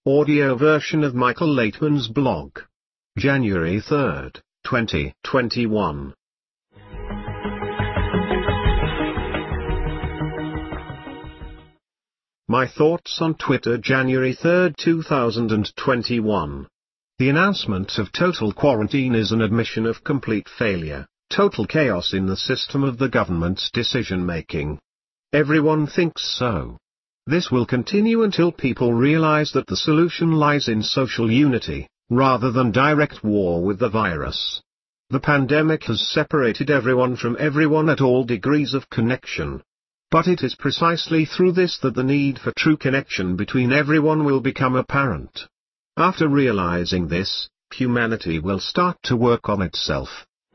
Audio version of Michael Laitman's blog. January 3, 2021. My thoughts on Twitter, January 3, 2021. The announcement of total quarantine is an admission of complete failure, total chaos in the system of the government's decision-making. Everyone thinks so. This will continue until people realize that the solution lies in social unity, rather than direct war with the virus. The pandemic has separated everyone from everyone at all degrees of connection. But it is precisely through this that the need for true connection between everyone will become apparent. After realizing this, humanity will start to work on itself.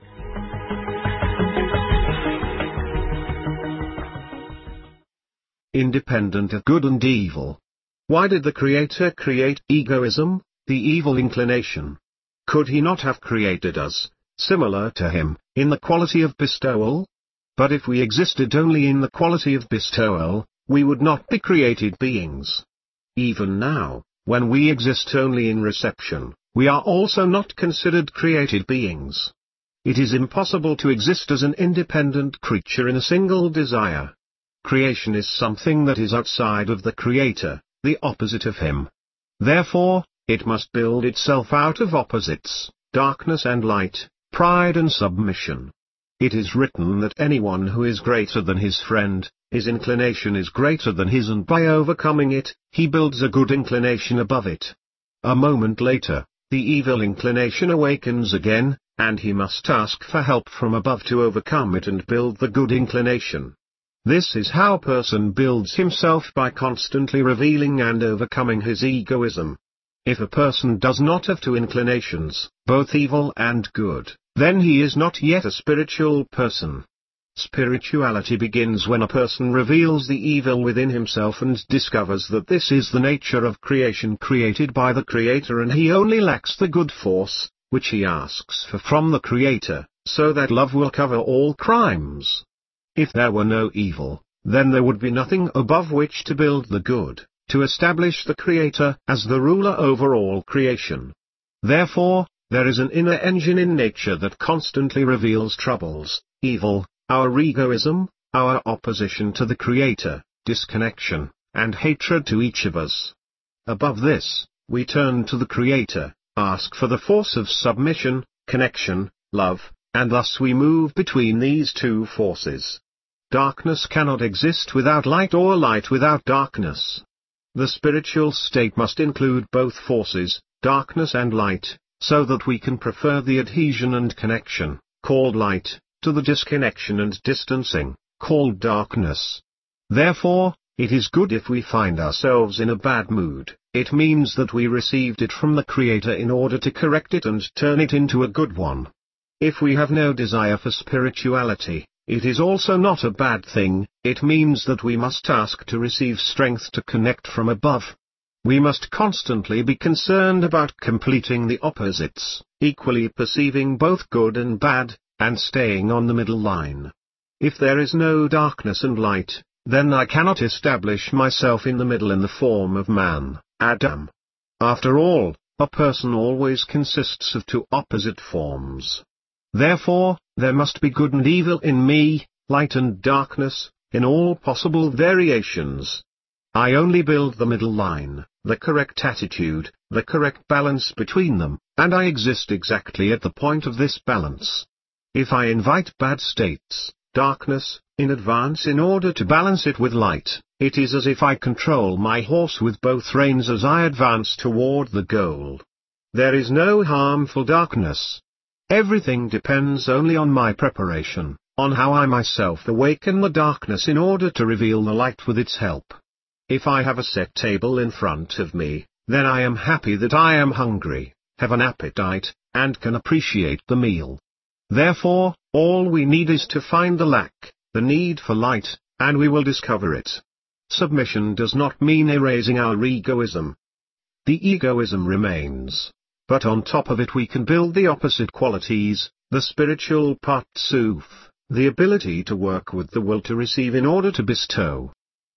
Independent of good and evil. Why did the Creator create egoism, the evil inclination? Could He not have created us, similar to Him, in the quality of bestowal? But if we existed only in the quality of bestowal, we would not be created beings. Even now, when we exist only in reception, we are also not considered created beings. It is impossible to exist as an independent creature in a single desire. Creation is something that is outside of the Creator, the opposite of Him. Therefore, it must build itself out of opposites, darkness and light, pride and submission. It is written that anyone who is greater than his friend, his inclination is greater than his, and by overcoming it, he builds a good inclination above it. A moment later, the evil inclination awakens again, and he must ask for help from above to overcome it and build the good inclination. This is how a person builds himself, by constantly revealing and overcoming his egoism. If a person does not have two inclinations, both evil and good, then he is not yet a spiritual person. Spirituality begins when a person reveals the evil within himself and discovers that this is the nature of creation created by the Creator, and he only lacks the good force, which he asks for from the Creator, so that love will cover all crimes. If there were no evil, then there would be nothing above which to build the good, to establish the Creator as the ruler over all creation. Therefore, there is an inner engine in nature that constantly reveals troubles, evil, our egoism, our opposition to the Creator, disconnection, and hatred to each of us. Above this, we turn to the Creator, ask for the force of submission, connection, love, and thus we move between these two forces. Darkness cannot exist without light, or light without darkness. The spiritual state must include both forces, darkness and light, so that we can prefer the adhesion and connection, called light, to the disconnection and distancing, called darkness. Therefore, it is good if we find ourselves in a bad mood. It means that we received it from the Creator in order to correct it and turn it into a good one. If we have no desire for spirituality, it is also not a bad thing. It means that we must ask to receive strength to connect from above. We must constantly be concerned about completing the opposites, equally perceiving both good and bad, and staying on the middle line. If there is no darkness and light, then I cannot establish myself in the middle in the form of man, Adam. After all, a person always consists of two opposite forms. Therefore, there must be good and evil in me, light and darkness, in all possible variations. I only build the middle line, the correct attitude, the correct balance between them, and I exist exactly at the point of this balance. If I invite bad states, darkness, in advance in order to balance it with light, it is as if I control my horse with both reins as I advance toward the goal. There is no harmful darkness. Everything depends only on my preparation, on how I myself awaken the darkness in order to reveal the light with its help. If I have a set table in front of me, then I am happy that I am hungry, have an appetite, and can appreciate the meal. Therefore, all we need is to find the lack, the need for light, and we will discover it. Submission does not mean erasing our egoism. The egoism remains. But on top of it we can build the opposite qualities, the spiritual Parsuf, the ability to work with the will to receive in order to bestow.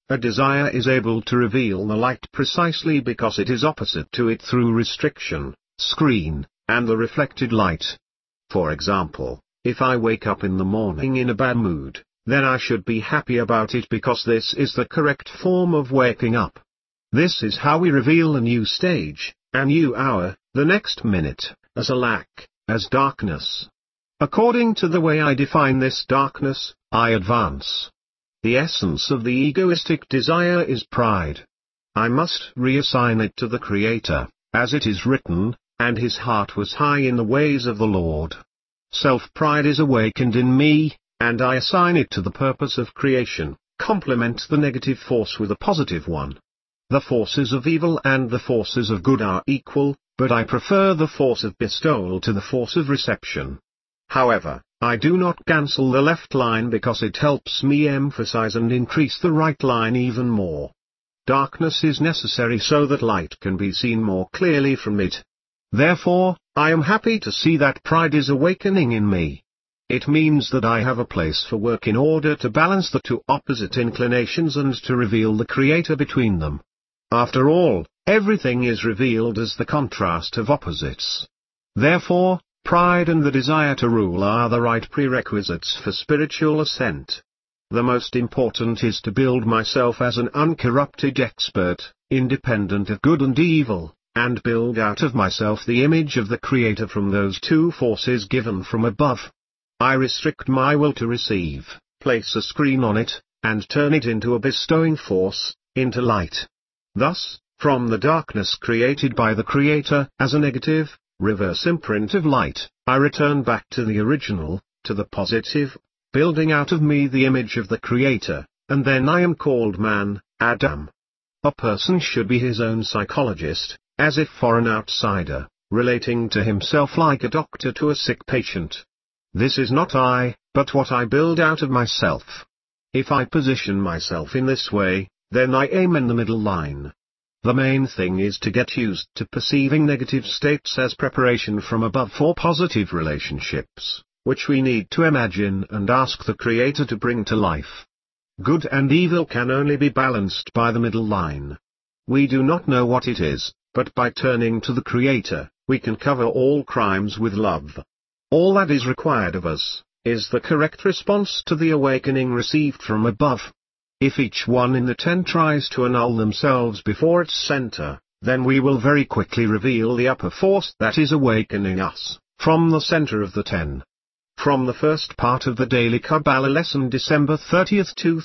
a desire is able to reveal the light precisely because it is opposite to it through restriction, screen, and the reflected light. For example, if I wake up in the morning in a bad mood, then I should be happy about it because this is the correct form of waking up. This is how we reveal a new stage, a new hour, the next minute, as a lack, as darkness. According to the way I define this darkness, I advance. The essence of the egoistic desire is pride. I must reassign it to the Creator, as it is written, and his heart was high in the ways of the Lord. Self-pride is awakened in me, and I assign it to the purpose of creation, complement the negative force with a positive one. The forces of evil and the forces of good are equal, but I prefer the force of bestowal to the force of reception. However, I do not cancel the left line because it helps me emphasize and increase the right line even more. Darkness is necessary so that light can be seen more clearly from it. Therefore, I am happy to see that pride is awakening in me. It means that I have a place for work in order to balance the two opposite inclinations and to reveal the Creator between them. After all, everything is revealed as the contrast of opposites. Therefore, pride and the desire to rule are the right prerequisites for spiritual ascent. The most important is to build myself as an uncorrupted expert, independent of good and evil, and build out of myself the image of the Creator from those two forces given from above. I restrict my will to receive, place a screen on it, and turn it into a bestowing force, into light. Thus, from the darkness created by the Creator as a negative, reverse imprint of light, I return back to the original, to the positive, building out of me the image of the Creator, and then I am called man, Adam. A person should be his own psychologist, as if for an outsider, relating to himself like a doctor to a sick patient. This is not I, but what I build out of myself. If I position myself in this way, then I aim in the middle line. The main thing is to get used to perceiving negative states as preparation from above for positive relationships, which we need to imagine and ask the Creator to bring to life. Good and evil can only be balanced by the middle line. We do not know what it is, but by turning to the Creator, we can cover all crimes with love. All that is required of us, is the correct response to the awakening received from above. If each one in the 10 tries to annul themselves before its center, then we will very quickly reveal the upper force that is awakening us, from the center of the 10. From the first part of the Daily Kabbalah lesson December 30,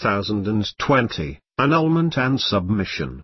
2020, Annulment and Submission.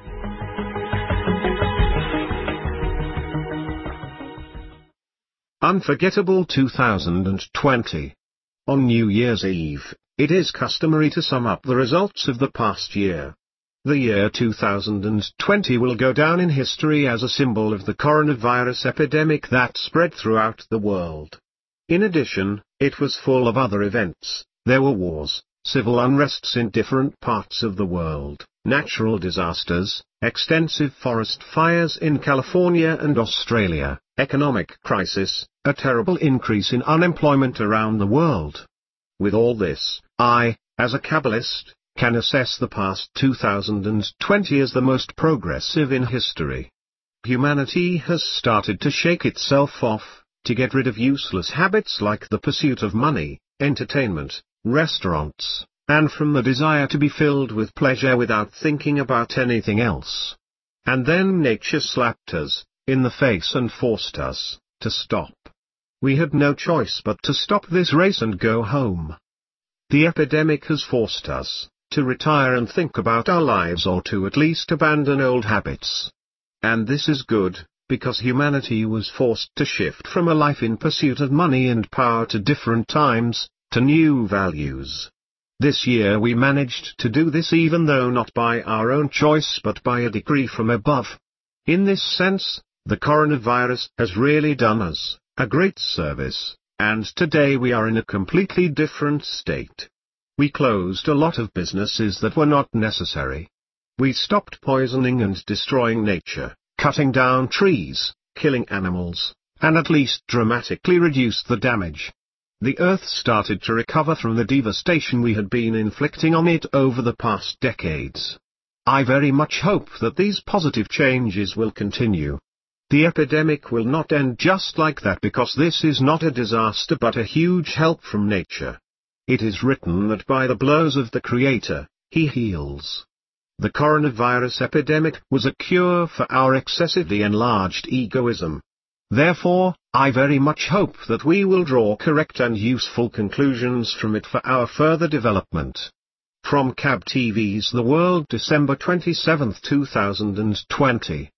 Unforgettable 2020. On New Year's Eve, it is customary to sum up the results of the past year. The year 2020 will go down in history as a symbol of the coronavirus epidemic that spread throughout the world. In addition, it was full of other events. There were wars, civil unrests in different parts of the world, natural disasters, extensive forest fires in California and Australia, economic crisis, a terrible increase in unemployment around the world. With all this, I, as a Kabbalist, can assess the past 2020 as the most progressive in history. Humanity has started to shake itself off, to get rid of useless habits like the pursuit of money, entertainment, restaurants, and from the desire to be filled with pleasure without thinking about anything else. And then nature slapped us in the face and forced us to stop. We had no choice but to stop this race and go home. The epidemic has forced us to retire and think about our lives, or to at least abandon old habits. And this is good, because humanity was forced to shift from a life in pursuit of money and power to different times, to new values. This year we managed to do this, even though not by our own choice but by a decree from above. In this sense, the coronavirus has really done us a great service, and today we are in a completely different state. We closed a lot of businesses that were not necessary. We stopped poisoning and destroying nature, cutting down trees, killing animals, and at least dramatically reduced the damage. the Earth started to recover from the devastation we had been inflicting on it over the past decades. I very much hope that these positive changes will continue. The epidemic will not end just like that, because this is not a disaster but a huge help from nature. It is written that by the blows of the Creator, He heals. The coronavirus epidemic was a cure for our excessively enlarged egoism. Therefore, I very much hope that we will draw correct and useful conclusions from it for our further development. From CAB TV's The World, December 27, 2020.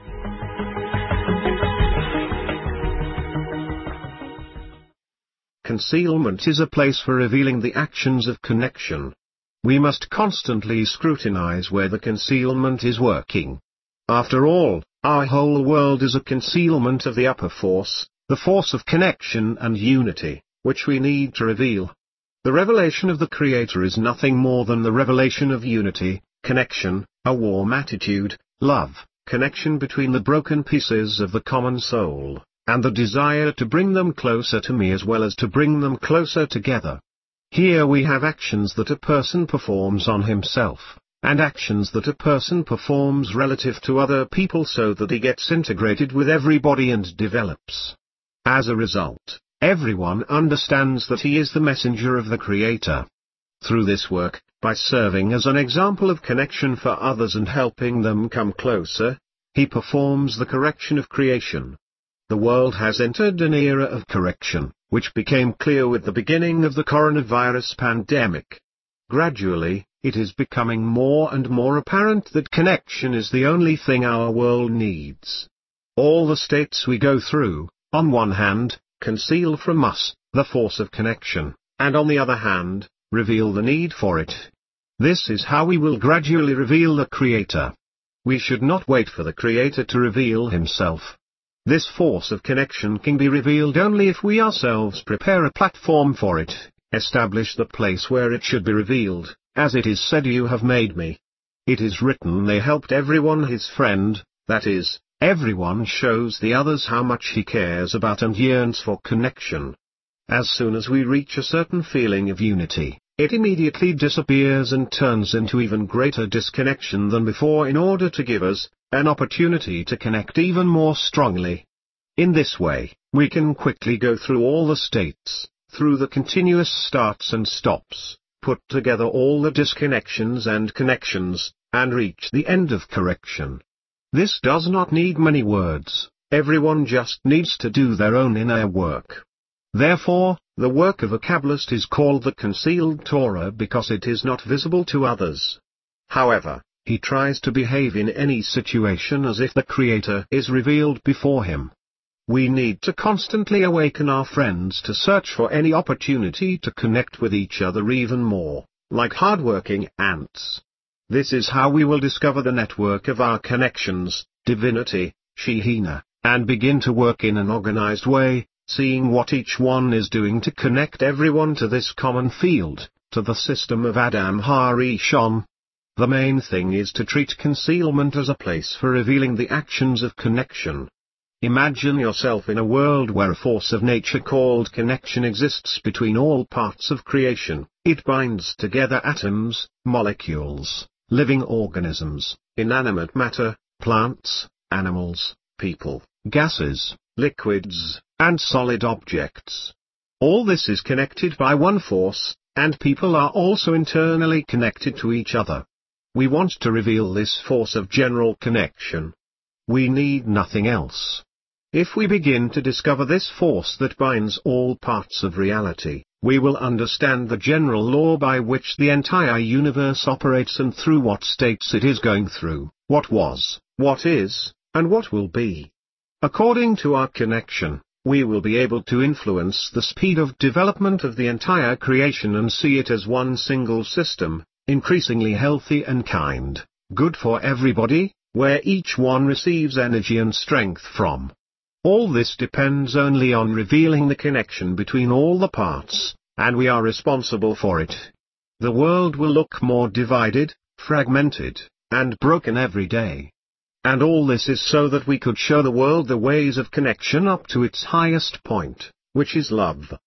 Concealment is a place for revealing the actions of connection. We must constantly scrutinize where the concealment is working. After all, our whole world is a concealment of the upper force, the force of connection and unity, which we need to reveal. The revelation of the Creator is nothing more than the revelation of unity, connection, a warm attitude, love, connection between the broken pieces of the common soul, and the desire to bring them closer to me as well as to bring them closer together. Here we have actions that a person performs on himself, and actions that a person performs relative to other people so that he gets integrated with everybody and develops. As a result, everyone understands that he is the messenger of the Creator. Through this work, by serving as an example of connection for others and helping them come closer, he performs the correction of creation. The world has entered an era of correction, which became clear with the beginning of the coronavirus pandemic. Gradually, it is becoming more and more apparent that connection is the only thing our world needs. All the states we go through, on one hand, conceal from us the force of connection, and on the other hand, reveal the need for it. This is how we will gradually reveal the Creator. We should not wait for the Creator to reveal Himself. This force of connection can be revealed only if we ourselves prepare a platform for it, establish the place where it should be revealed, as it is said, "You have made me." It is written, "They helped everyone his friend," that is, everyone shows the others how much he cares about and yearns for connection. As soon as we reach a certain feeling of unity, it immediately disappears and turns into even greater disconnection than before in order to give us an opportunity to connect even more strongly. In this way, we can quickly go through all the states, through the continuous starts and stops, put together all the disconnections and connections, and reach the end of correction. This does not need many words, everyone just needs to do their own inner work. Therefore, the work of a Kabbalist is called the concealed Torah because it is not visible to others. However, he tries to behave in any situation as if the Creator is revealed before him. We need to constantly awaken our friends to search for any opportunity to connect with each other even more, like hardworking ants. This is how we will discover the network of our connections, divinity, Shehina, and begin to work in an organized way, seeing what each one is doing to connect everyone to this common field, to the system of Adam HaRishon. The main thing is to treat concealment as a place for revealing the actions of connection. Imagine yourself in a world where a force of nature called connection exists between all parts of creation. It binds together atoms, molecules, living organisms, inanimate matter, plants, animals, people, gases, liquids, and solid objects. All this is connected by one force, and people are also internally connected to each other. We want to reveal this force of general connection. We need nothing else. If we begin to discover this force that binds all parts of reality, we will understand the general law by which the entire universe operates and through what states it is going through, what was, what is, and what will be. According to our connection, we will be able to influence the speed of development of the entire creation and see it as one single system, increasingly healthy and kind, good for everybody, where each one receives energy and strength from. All this depends only on revealing the connection between all the parts, and we are responsible for it. The world will look more divided, fragmented, and broken every day. And all this is so that we could show the world the ways of connection up to its highest point, which is love.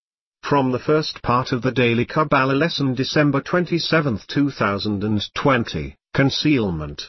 From the first part of the Daily Kabbalah lesson, December 27, 2020, Concealment.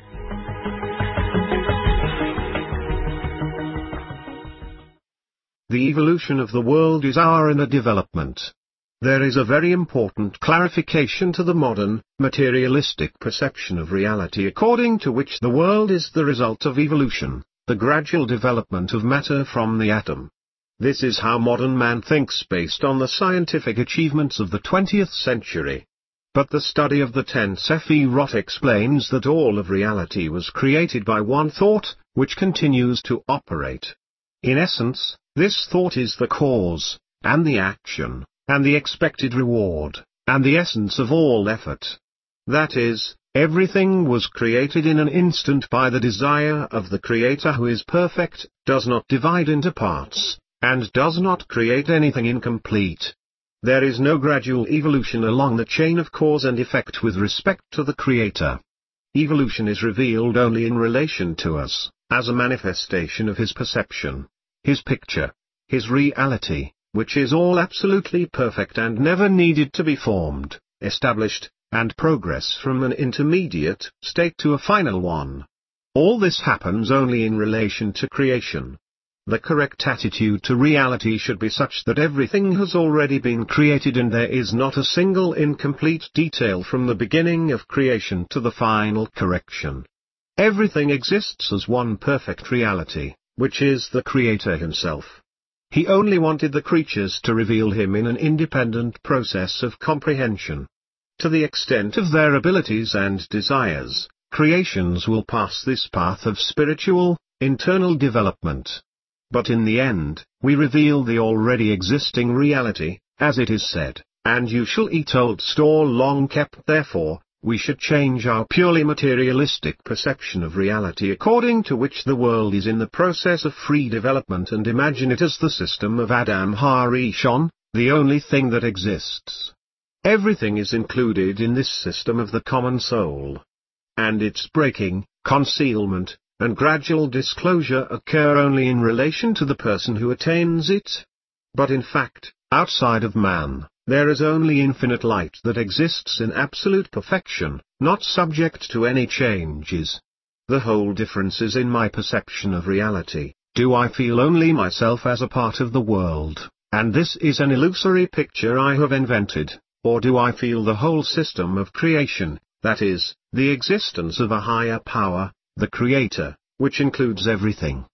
The evolution of the world is our inner development. There is a very important clarification to the modern, materialistic perception of reality according to which the world is the result of evolution, the gradual development of matter from the atom. This is how modern man thinks based on the scientific achievements of the 20th century. But the study of the 10 Sefirot explains that all of reality was created by one thought, which continues to operate. In essence, this thought is the cause, and the action, and the expected reward, and the essence of all effort. That is, everything was created in an instant by the desire of the Creator who is perfect, does not divide into parts, and does not create anything incomplete. There is no gradual evolution along the chain of cause and effect with respect to the Creator. Evolution is revealed only in relation to us, as a manifestation of His perception, His picture, His reality, which is all absolutely perfect and never needed to be formed, established, and progress from an intermediate state to a final one. All this happens only in relation to creation. The correct attitude to reality should be such that everything has already been created and there is not a single incomplete detail from the beginning of creation to the final correction. Everything exists as one perfect reality, which is the Creator Himself. He only wanted the creatures to reveal Him in an independent process of comprehension. To the extent of their abilities and desires, creations will pass this path of spiritual, internal development. But in the end, we reveal the already existing reality, as it is said, "And you shall eat old store long kept." Therefore, we should change our purely materialistic perception of reality according to which the world is in the process of free development and imagine it as the system of Adam HaRishon, the only thing that exists. Everything is included in this system of the common soul. And its breaking, concealment, and gradual disclosure occur only in relation to the person who attains it. But in fact, outside of man, there is only infinite light that exists in absolute perfection, not subject to any changes. The whole difference is in my perception of reality. Do I feel only myself as a part of the world, and this is an illusory picture I have invented, or do I feel the whole system of creation, that is, the existence of a higher power, the Creator, which includes everything,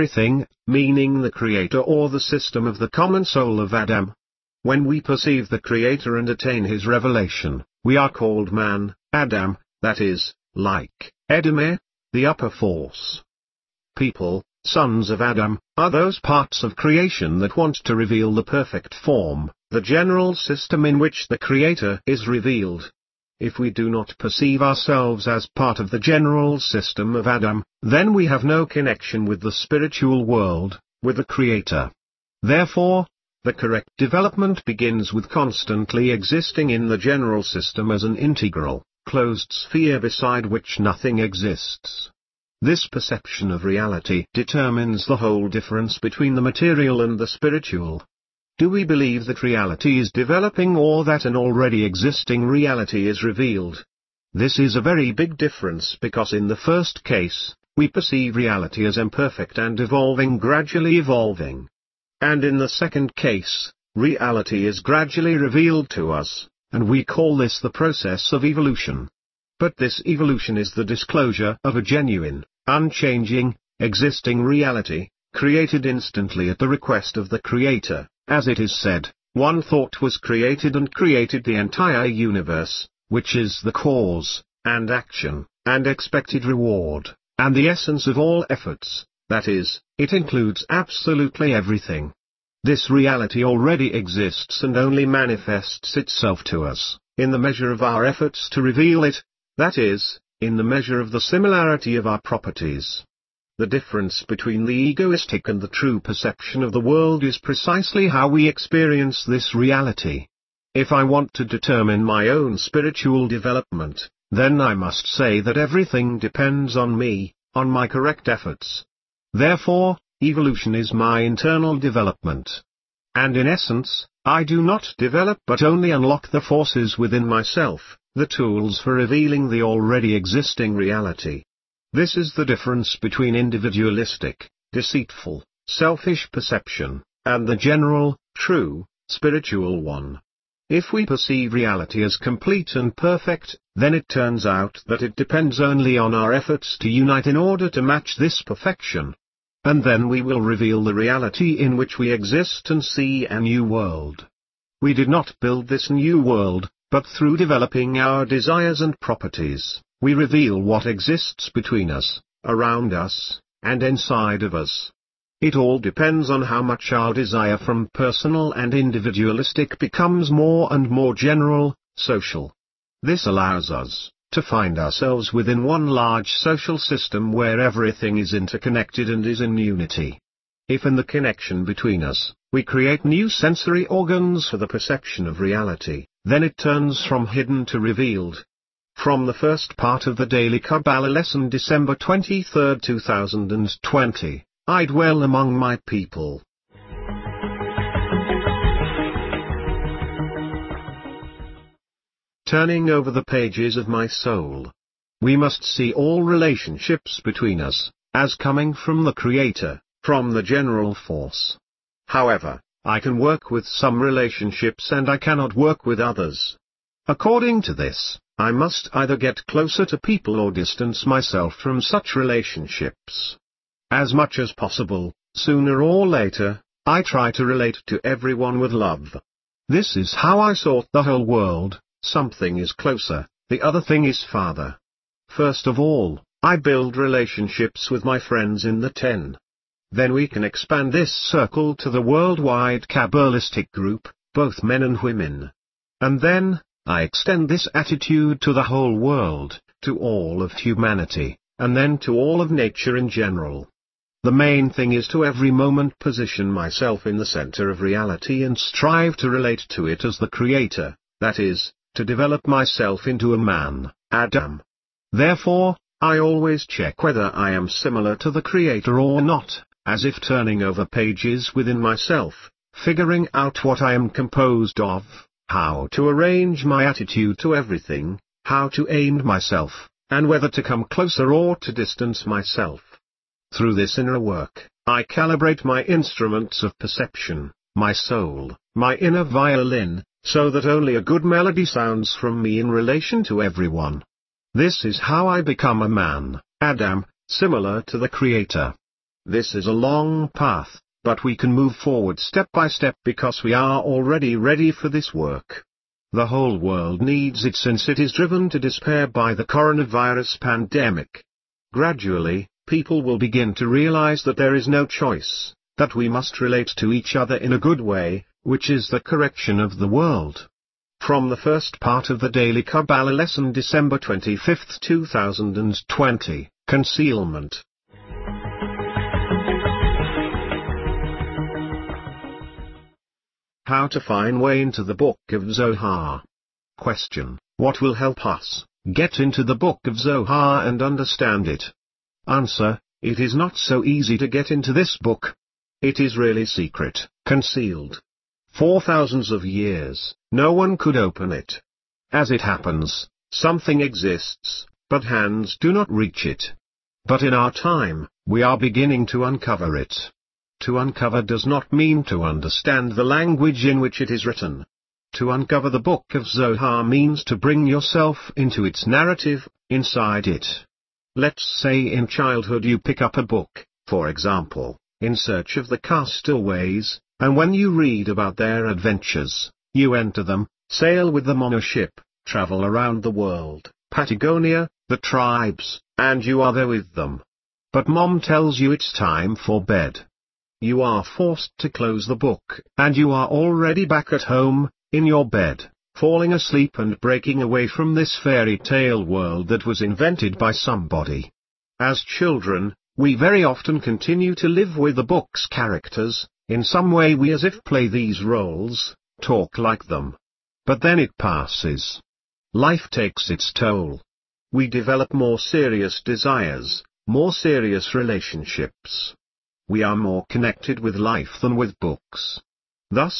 meaning the Creator or the system of the common soul of Adam? When we perceive the Creator and attain His revelation, we are called man, Adam, that is, like Edom, the upper force. People, sons of Adam, are those parts of creation that want to reveal the perfect form, the general system in which the Creator is revealed. If we do not perceive ourselves as part of the general system of Adam, then we have no connection with the spiritual world, with the Creator. Therefore, the correct development begins with constantly existing in the general system as an integral, closed sphere beside which nothing exists. This perception of reality determines the whole difference between the material and the spiritual. Do we believe that reality is developing or that an already existing reality is revealed? This is a very big difference because in the first case, we perceive reality as imperfect and evolving, gradually evolving. And in the second case, reality is gradually revealed to us, and we call this the process of evolution. But this evolution is the disclosure of a genuine, unchanging, existing reality, created instantly at the request of the Creator, as it is said, one thought was created and created the entire universe, which is the cause, and action, and expected reward, and the essence of all efforts. That is, it includes absolutely everything. This reality already exists and only manifests itself to us, in the measure of our efforts to reveal it, that is, in the measure of the similarity of our properties. The difference between the egoistic and the true perception of the world is precisely how we experience this reality. If I want to determine my own spiritual development, then I must say that everything depends on me, on my correct efforts. Therefore, evolution is my internal development. And in essence, I do not develop but only unlock the forces within myself, the tools for revealing the already existing reality. This is the difference between individualistic, deceitful, selfish perception, and the general, true, spiritual one. If we perceive reality as complete and perfect, then it turns out that it depends only on our efforts to unite in order to match this perfection. And then we will reveal the reality in which we exist and see a new world. We did not build this new world, but through developing our desires and properties, we reveal what exists between us, around us, and inside of us. It all depends on how much our desire from personal and individualistic becomes more and more general, social. This allows us to find ourselves within one large social system where everything is interconnected and is in unity. If in the connection between us, we create new sensory organs for the perception of reality, then it turns from hidden to revealed. From the first part of the Daily Kabbalah lesson, December 23, 2020. I dwell among my people. Turning over the pages of my soul. We must see all relationships between us, as coming from the Creator, from the general force. However, I can work with some relationships and I cannot work with others. According to this, I must either get closer to people or distance myself from such relationships. As much as possible, sooner or later, I try to relate to everyone with love. This is how I sort the whole world. Something is closer, the other thing is farther. First of all, I build relationships with my friends in the 10. Then we can expand this circle to the worldwide Kabbalistic group, both men and women. And then, I extend this attitude to the whole world, to all of humanity, and then to all of nature in general. The main thing is to every moment position myself in the center of reality and strive to relate to it as the Creator, that is, to develop myself into a man, Adam. Therefore, I always check whether I am similar to the Creator or not, as if turning over pages within myself, figuring out what I am composed of, how to arrange my attitude to everything, how to aim myself, and whether to come closer or to distance myself. Through this inner work, I calibrate my instruments of perception, my soul, my inner violin, so that only a good melody sounds from me in relation to everyone. This is how I become a man, Adam, similar to the Creator. This is a long path, but we can move forward step by step because we are already ready for this work. The whole world needs it since it is driven to despair by the coronavirus pandemic. Gradually, people will begin to realize that there is no choice, that we must relate to each other in a good way, which is the correction of the world. From the first part of the Daily Kabbalah lesson, December 25, 2020, Concealment. How to find way into the Book of Zohar. Question: what will help us get into the Book of Zohar and understand it? Answer: it is not so easy to get into this book. It is really secret, concealed. For thousands of years, no one could open it. As it happens, something exists, but hands do not reach it. But in our time, we are beginning to uncover it. To uncover does not mean to understand the language in which it is written. To uncover the Book of Zohar means to bring yourself into its narrative, inside it. Let's say in childhood you pick up a book, for example, In Search of the Castaways, and when you read about their adventures, you enter them, sail with them on a ship, travel around the world, Patagonia, the tribes, and you are there with them. But mom tells you it's time for bed. You are forced to close the book, and you are already back at home, in your bed, falling asleep and breaking away from this fairy tale world that was invented by somebody. As children, we very often continue to live with the book's characters. In some way we as if play these roles, talk like them. But then it passes. Life takes its toll. We develop more serious desires, more serious relationships. We are more connected with life than with books. Thus,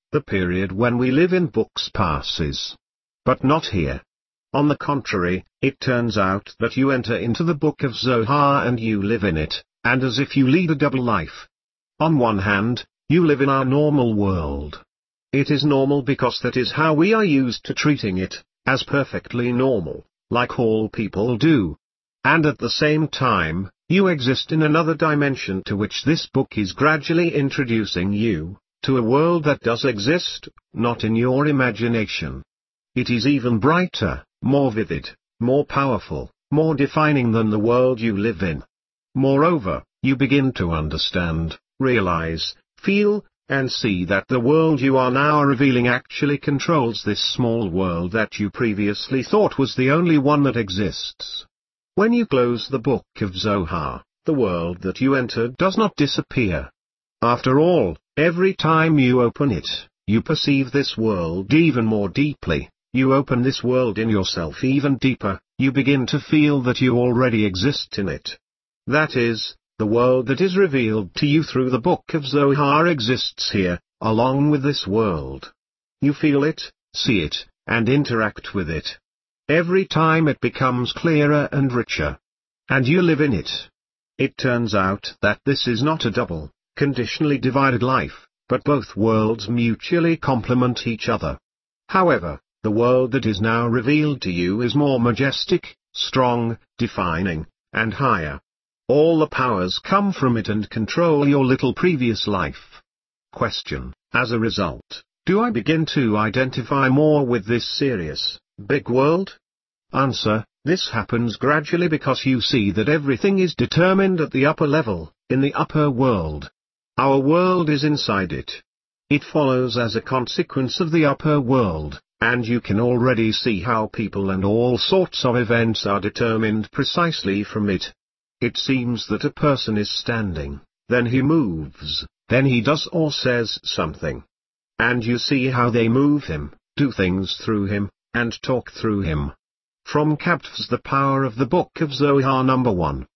The period when we live in books passes. But not here. On the contrary, it turns out that you enter into the book of Zohar and you live in it, and as if you lead a double life. On one hand, you live in our normal world. It is normal because that is how we are used to treating it, as perfectly normal, like all people do. And at the same time, you exist in another dimension to which this book is gradually introducing you, to a world that does exist, not in your imagination. It is even brighter, more vivid, more powerful, more defining than the world you live in. Moreover, you begin to understand, realize, feel, and see that the world you are now revealing actually controls this small world that you previously thought was the only one that exists. When you close the book of Zohar, the world that you entered does not disappear. After all, every time you open it, you perceive this world even more deeply, you open this world in yourself even deeper, you begin to feel that you already exist in it. That is, the world that is revealed to you through the book of Zohar exists here, along with this world. You feel it, see it, and interact with it. Every time it becomes clearer and richer. And you live in it. It turns out that this is not a double, conditionally divided life, but both worlds mutually complement each other. However, the world that is now revealed to you is more majestic, strong, defining, and higher. All the powers come from it and control your little previous life. Question: as a result, do I begin to identify more with this serious, big world? Answer: this happens gradually because you see that everything is determined at the upper level, in the upper world. Our world is inside it. It follows as a consequence of the upper world, and you can already see how people and all sorts of events are determined precisely from it. It seems that a person is standing, then he moves, then he does or says something. And you see how they move him, do things through him, and talk through him. From Kabt's The Power of the Book of Zohar Number 1.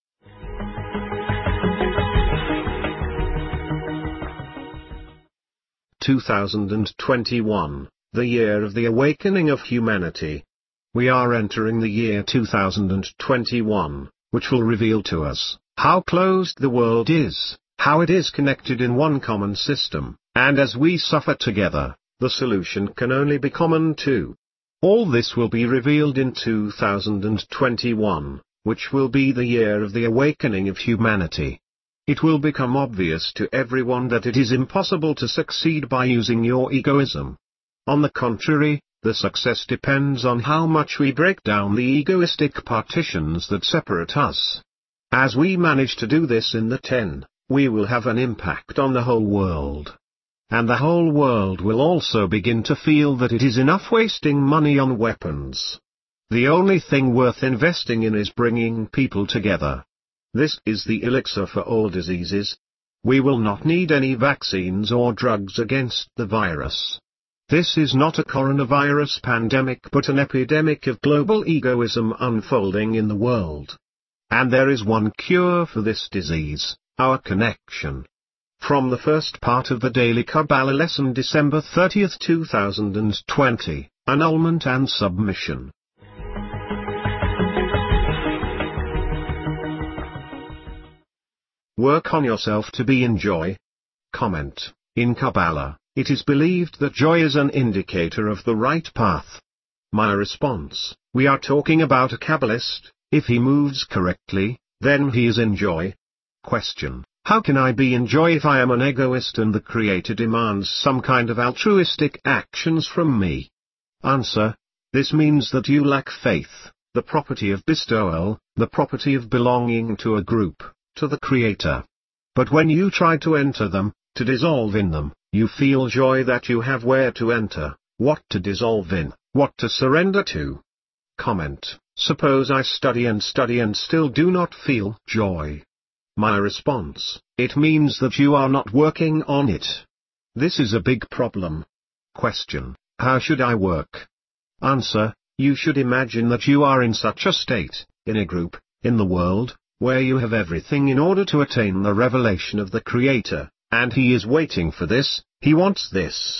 (2021), the year of the awakening of humanity. We are entering the year 2021. Which will reveal to us how closed the world is, how it is connected in one common system, and as we suffer together, the solution can only be common too. All this will be revealed in 2021, which will be the year of the awakening of humanity. It will become obvious to everyone that it is impossible to succeed by using your egoism. On the contrary, the success depends on how much we break down the egoistic partitions that separate us. As we manage to do this in the 10, we will have an impact on the whole world. And the whole world will also begin to feel that it is enough wasting money on weapons. The only thing worth investing in is bringing people together. This is the elixir for all diseases. We will not need any vaccines or drugs against the virus. This is not a coronavirus pandemic but an epidemic of global egoism unfolding in the world. And there is one cure for this disease, our connection. From the first part of the Daily Kabbalah Lesson, December 30, 2020, Annulment and Submission. Work on yourself to be in joy. Comment: in Kabbalah, it is believed that joy is an indicator of the right path. My response: we are talking about a Kabbalist. If he moves correctly, then he is in joy. Question: how can I be in joy if I am an egoist and the Creator demands some kind of altruistic actions from me? Answer: this means that you lack faith, the property of bestowal, the property of belonging to a group, to the Creator. But when you try to enter them, to dissolve in them, you feel joy that you have where to enter, what to dissolve in, what to surrender to. Comment: suppose I study and still do not feel joy. My response: it means that you are not working on it. This is a big problem. Question: how should I work? Answer: you should imagine that you are in such a state, in a group, in the world, where you have everything in order to attain the revelation of the Creator. And he is waiting for this, he wants this.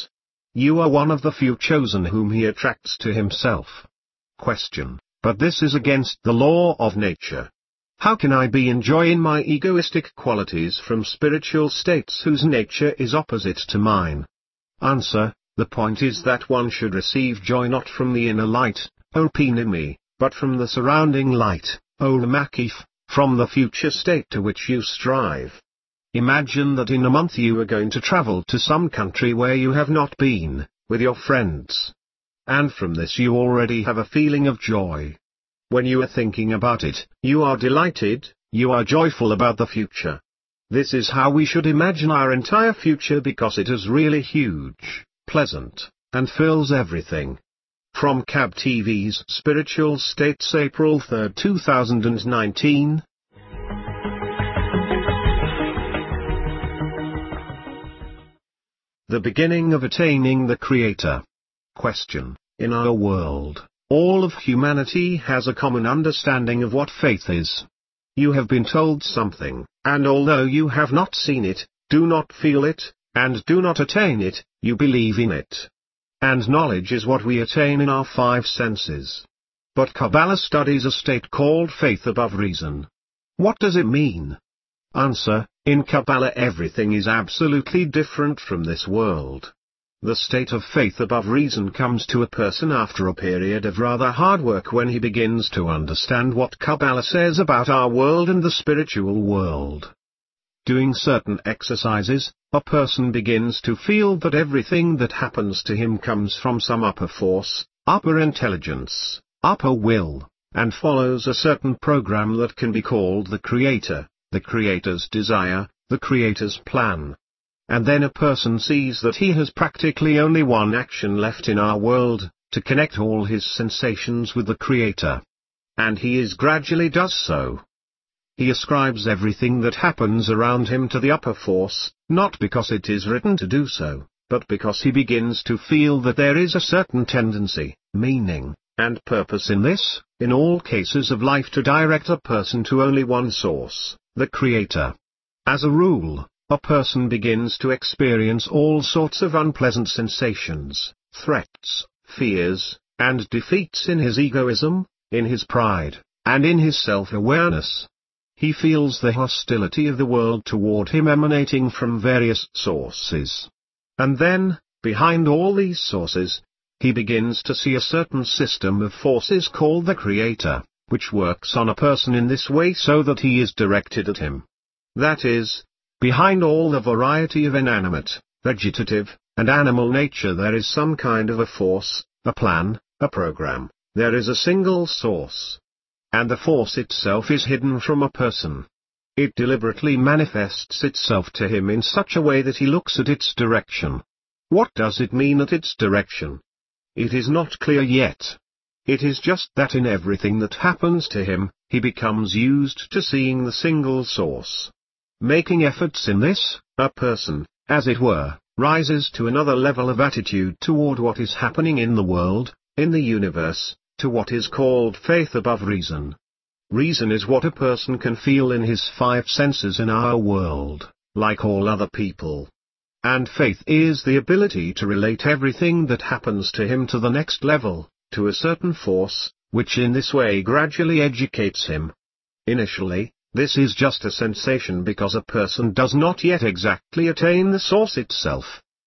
You are one of the few chosen whom he attracts to himself. Question: but this is against the law of nature. How can I be enjoying my egoistic qualities from spiritual states whose nature is opposite to mine? Answer: the point is that one should receive joy not from the inner light, O Pinimi, but from the surrounding light, O Lamakif, from the future state to which you strive. Imagine that in a month you are going to travel to some country where you have not been, with your friends. And from this you already have a feeling of joy. When you are thinking about it, you are delighted, you are joyful about the future. This is how we should imagine our entire future, because it is really huge, pleasant, and fills everything. From CAB TV's Spiritual States, April 3, 2019. The beginning of attaining the Creator. Question: in our world, all of humanity has a common understanding of what faith is. You have been told something, and although you have not seen it, do not feel it, and do not attain it, you believe in it. And knowledge is what we attain in our five senses. But Kabbalah studies a state called faith above reason. What does it mean? Answer: in Kabbalah everything is absolutely different from this world. The state of faith above reason comes to a person after a period of rather hard work, when he begins to understand what Kabbalah says about our world and the spiritual world. Doing certain exercises, a person begins to feel that everything that happens to him comes from some upper force, upper intelligence, upper will, and follows a certain program that can be called the Creator, the Creator's desire, the Creator's plan. And then a person sees that he has practically only one action left in our world, to connect all his sensations with the Creator. And he is gradually does so. He ascribes everything that happens around him to the upper force, not because it is written to do so, but because he begins to feel that there is a certain tendency, meaning, and purpose in this, in all cases of life, to direct a person to only one source, the Creator. As a rule, a person begins to experience all sorts of unpleasant sensations, threats, fears, and defeats in his egoism, in his pride, and in his self-awareness. He feels the hostility of the world toward him emanating from various sources. And then, behind all these sources, he begins to see a certain system of forces called the Creator, which works on a person in this way so that he is directed at him. That is, behind all the variety of inanimate, vegetative, and animal nature there is some kind of a force, a plan, a program. There is a single source. And the force itself is hidden from a person. It deliberately manifests itself to him in such a way that he looks at its direction. What does it mean at its direction? It is not clear yet. It is just that in everything that happens to him, he becomes used to seeing the single source. Making efforts in this, a person, as it were, rises to another level of attitude toward what is happening in the world, in the universe, to what is called faith above reason. Reason is what a person can feel in his five senses in our world, like all other people. And faith is the ability to relate everything that happens to him to the next level, to a certain force, which in this way gradually educates him. Initially, this is just a sensation because a person does not yet exactly attain the source itself.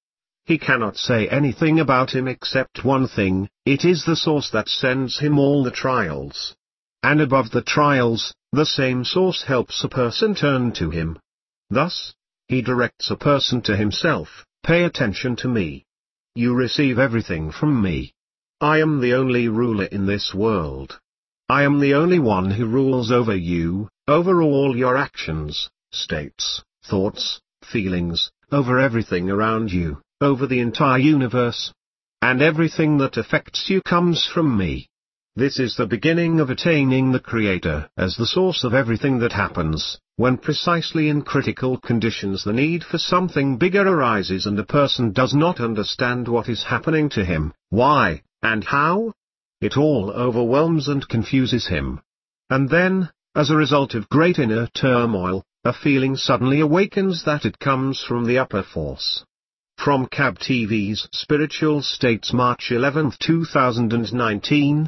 He cannot say anything about him except one thing: it is the source that sends him all the trials. And above the trials, the same source helps a person turn to him. Thus, he directs a person to himself: pay attention to me. You receive everything from me. I am the only ruler in this world. I am the only one who rules over you, over all your actions, states, thoughts, feelings, over everything around you, over the entire universe. And everything that affects you comes from me. This is the beginning of attaining the Creator as the source of everything that happens, when precisely in critical conditions the need for something bigger arises and a person does not understand what is happening to him, why, and how. It all overwhelms and confuses him. And then, as a result of great inner turmoil, a feeling suddenly awakens that it comes from the upper force. From CAB TV's Spiritual States, March 11, 2019.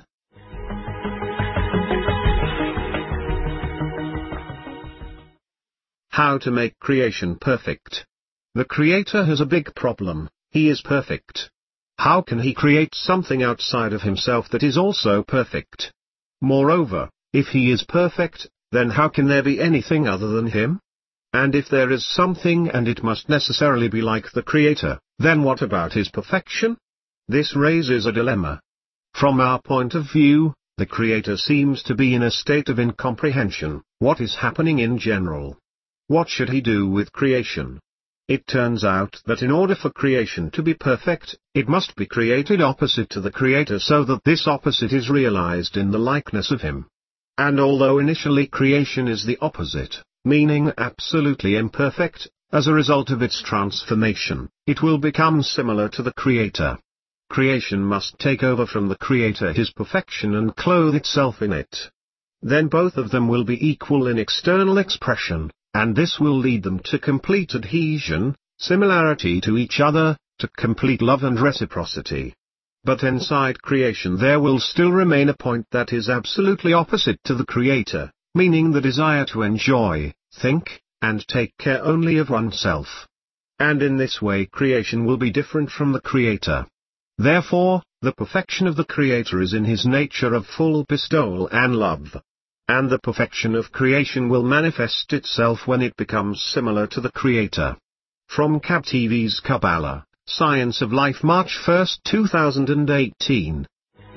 How to make creation perfect. The Creator has a big problem. He is perfect. How can he create something outside of himself that is also perfect? Moreover, if he is perfect, then how can there be anything other than him? And if there is something and it must necessarily be like the Creator, then what about his perfection? This raises a dilemma. From our point of view, the Creator seems to be in a state of incomprehension. What is happening in general? What should he do with creation? It turns out that in order for creation to be perfect, it must be created opposite to the Creator so that this opposite is realized in the likeness of him. And although initially creation is the opposite, meaning absolutely imperfect, as a result of its transformation, it will become similar to the Creator. Creation must take over from the Creator his perfection and clothe itself in it. Then both of them will be equal in external expression, and this will lead them to complete adhesion, similarity to each other, to complete love and reciprocity. But inside creation there will still remain a point that is absolutely opposite to the Creator, meaning the desire to enjoy, think, and take care only of oneself. And in this way creation will be different from the Creator. Therefore, the perfection of the Creator is in his nature of full bestowal and love. And the perfection of creation will manifest itself when it becomes similar to the Creator. From CAB TV's Kabbalah, Science of Life, March 1, 2018.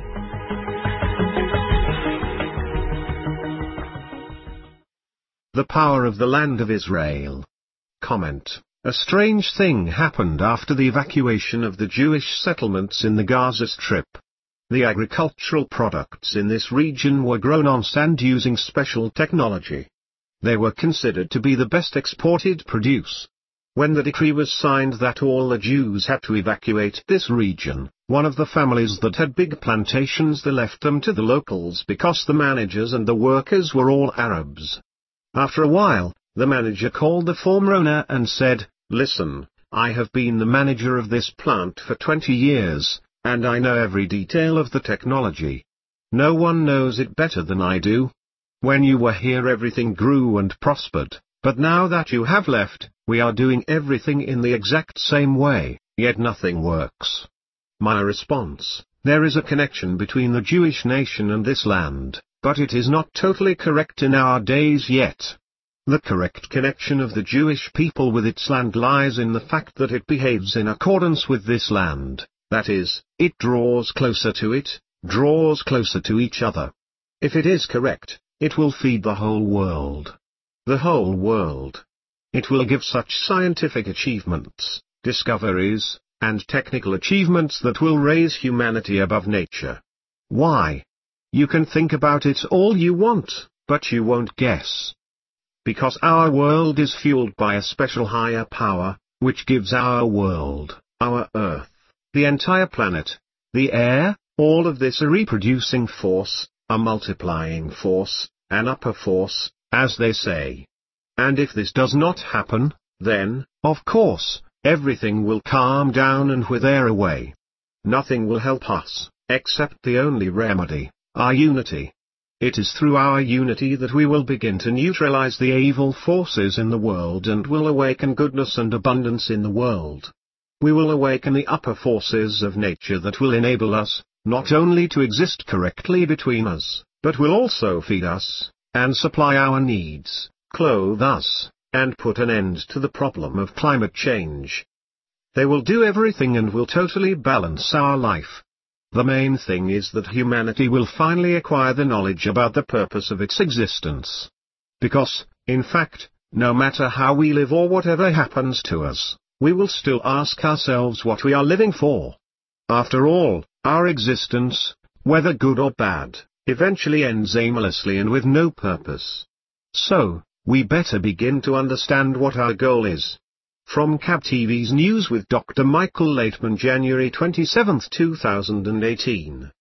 The power of the land of Israel. Comment. A strange thing happened after the evacuation of the Jewish settlements in the Gaza Strip. The agricultural products in this region were grown on sand using special technology. They were considered to be the best exported produce. When the decree was signed that all the Jews had to evacuate this region, one of the families that had big plantations, they left them to the locals because the managers and the workers were all Arabs. After a while, the manager called the former owner and said, "Listen, I have been the manager of this plant for 20 years. And I know every detail of the technology. No one knows it better than I do. When you were here everything grew and prospered, but now that you have left, we are doing everything in the exact same way, yet nothing works." My response: there is a connection between the Jewish nation and this land, but it is not totally correct in our days yet. The correct connection of the Jewish people with its land lies in the fact that it behaves in accordance with this land. That is, it draws closer to it, draws closer to each other. If it is correct, it will feed the whole world. The whole world. It will give such scientific achievements, discoveries, and technical achievements that will raise humanity above nature. Why? You can think about it all you want, but you won't guess. Because our world is fueled by a special higher power, which gives our world, our Earth, the entire planet, the air, all of this a reproducing force, a multiplying force, an upper force, as they say. And if this does not happen, then, of course, everything will calm down and wither away. Nothing will help us, except the only remedy, our unity. It is through our unity that we will begin to neutralize the evil forces in the world and will awaken goodness and abundance in the world. We will awaken the upper forces of nature that will enable us, not only to exist correctly between us, but will also feed us, and supply our needs, clothe us, and put an end to the problem of climate change. They will do everything and will totally balance our life. The main thing is that humanity will finally acquire the knowledge about the purpose of its existence. Because, in fact, no matter how we live or whatever happens to us, we will still ask ourselves what we are living for. After all, our existence, whether good or bad, eventually ends aimlessly and with no purpose. So, we better begin to understand what our goal is. From CAB TV's News with Dr. Michael Laitman, January 27, 2018.